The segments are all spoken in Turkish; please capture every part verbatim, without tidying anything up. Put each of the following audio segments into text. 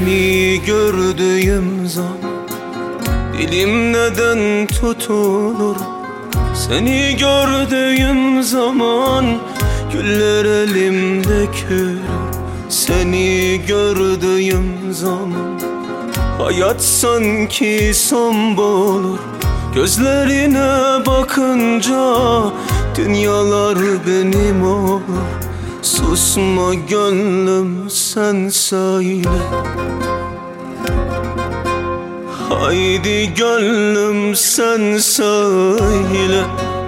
Seni gördüğüm zaman dilim neden tutulur? Seni gördüğüm zaman güller elimde kürür. Seni gördüğüm zaman hayat sanki son bulur. Gözlerine bakınca dünyalar benim olur. Susma gönlüm sen söyle. Haydi gönlüm sen söyle.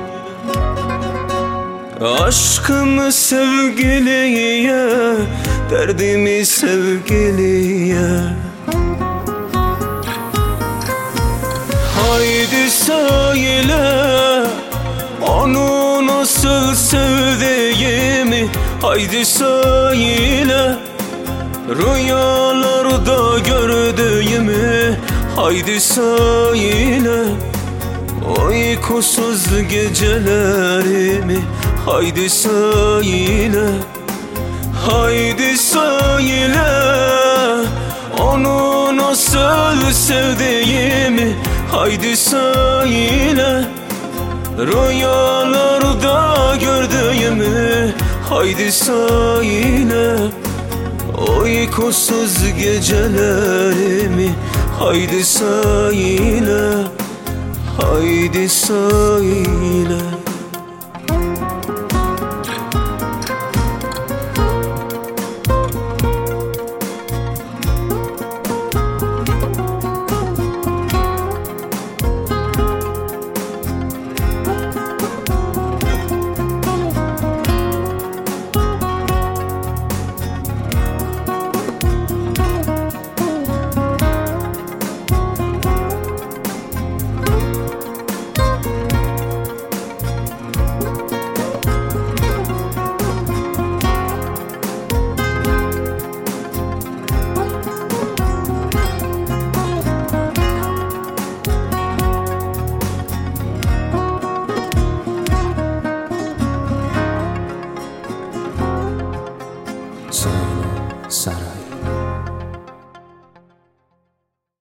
Aşkımı sevgiliye, derdimi sevgiliye. Haydi söyle onu nasıl sevdiğimi. Haydi söyle rüyalarda gördüğümü. Haydi söyle uykusuz gecelerimi. Haydi söyle, haydi söyle onu nasıl sevdiğimi. Haydi söyle rüyalarda gördüğümü. Haydi söyle uykusuz gecelerimi. Haydi söyle, haydi söyle.